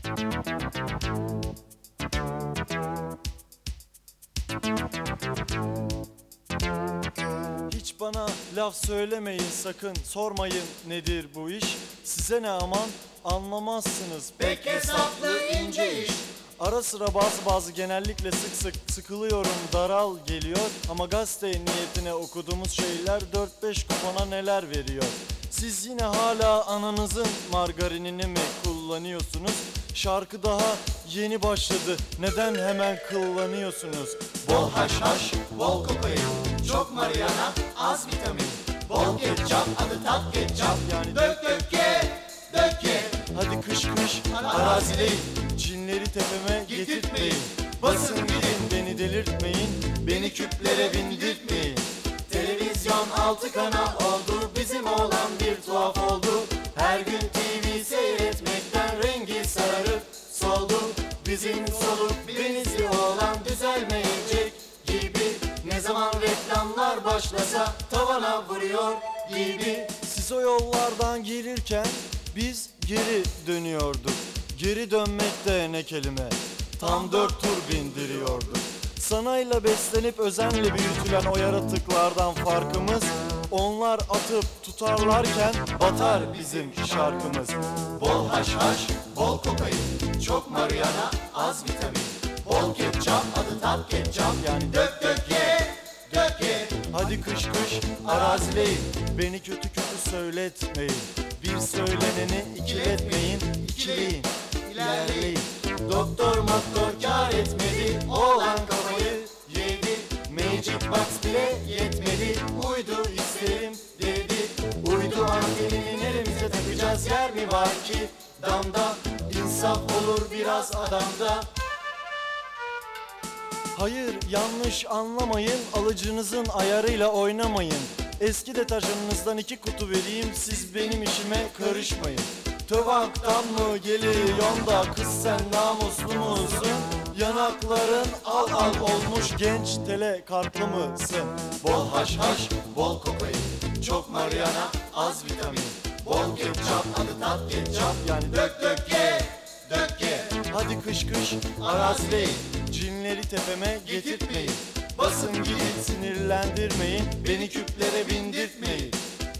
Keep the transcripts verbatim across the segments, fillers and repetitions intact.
Hiç bana laf söylemeyin sakın, sormayın nedir bu iş. Size ne aman, anlamazsınız Pek hesaplı ince iş. Ara sıra bazı bazı genellikle sık sık sıkılıyorum, daral geliyor. Ama gazete niyetine okuduğumuz şeyler dört beş kupona neler veriyor. Siz yine hala ananızın margarinini mi kullanıyorsunuz? Şarkı daha yeni başladı, neden hemen kıllanıyorsunuz? Bol haşhaş, bol kokain, çok marihuana, az vitamin. Bol ketçap, adı tat ketçap. Yani Dök dök ye, dök ye. hadi kış kış Arazideyim, cinleri tepeme getirtmeyin. getirtmeyin. Basın gidin, Beni delirtmeyin, beni küplere bindirtmeyin. Televizyon altı kanal oldu, bizim oğlan bir tuhaf oldu. Her gün T V seyretmekten rengi sararıp soldu. Bizim soluk benizli oğlan düzelmeyecek gibi. Ne zaman reklamlar başlasa tavana vuruyor gibi. Siz o yollardan gelirken biz geri dönüyorduk. Geri dönmek de ne kelime, tam dört tur bindiriyorduk. Sanayla beslenip özenle büyütülen o yaratıklardan farkımız, onlar atıp tutarlarken batar bizim şarkımız. Bol haşhaş, bol kokain, çok marihuana, az vitamin. Bol ketçap, adı tat ketçap. Yani Dök dök ye, dök ye. hadi kış kış arazileyim, beni kötü kötü söyletmeyin. Bir söyleneni ikiletmeyin, ikileyin, ilerleyin. Doktor moktor kar etmedi, oğlan kafayı yedi. Magic box bile yetmedi, uydu isterim dedi. Uydu antenini neremize takacağız, yer mi var ki damda? İnsaf olur biraz adamda. Hayır, yanlış anlamayın, alıcınızın ayarıyla oynamayın. Eski deterjanınızdan iki kutu vereyim, siz benim işime karışmayın. Tövaktan mı geliyorsun da kız sen namuslu musun? Yanakların al al olmuş, genç tele kartlı mısın? Bol haşhaş, bol kokain, çok marihuana, az vitamin. Bol ketçap, adı tat ketçap. Yani Dök dök ye, dök ye. hadi kış kış Arazideyim, cinleri tepeme getirtmeyin. basın gidin, Sinirlendirmeyin, beni küplere bindirtmeyin.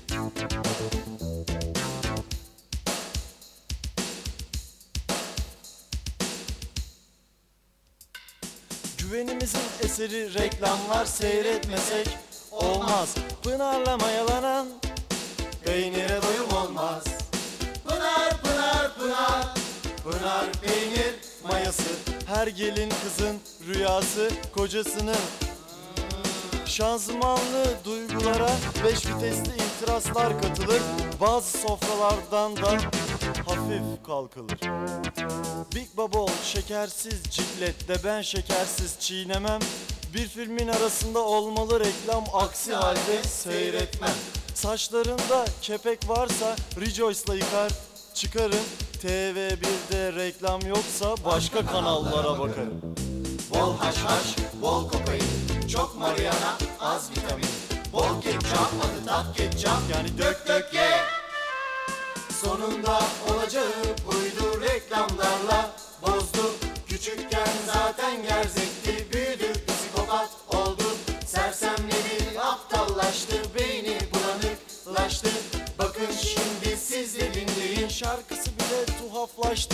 Güvenimizin eseri reklamlar, seyretmesek olmaz. Pınarla mayalanan peynire doyum olmaz. Pınar, pınar, pınar, pınar peynir mayası. her gelin kızın rüyası, kocasının şanzımanlı duygulara beş vitesli intiraslar katılır. Bazı sofralardan da hafif kalkılır. Big Bubble şekersiz ciklette, ben şekersiz çiğnemem. Bir filmin arasında olmalı reklam, aksi halde seyretmem. Saçlarında kepek varsa Rejoice'la yıkar çıkarım. T V birde reklam yoksa başka kanallara bakarım. Bol haşhaş, bol kokain, çok marihuana, az vitamin. Bol ketçap, adı tat ketçap. Yani Dök dök ye. Sonunda olacağı buydu, reklamlarla bozdu. Küçükken zaten gerzekti, büyüdü psikopat oldu. Sersemledi, aptallaştı, beyni bulanıklaştı. Bakın şimdi siz de dinleyin. Şarkısı bile tuhaflaştı.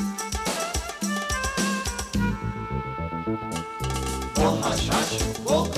Bol haşhaş, bol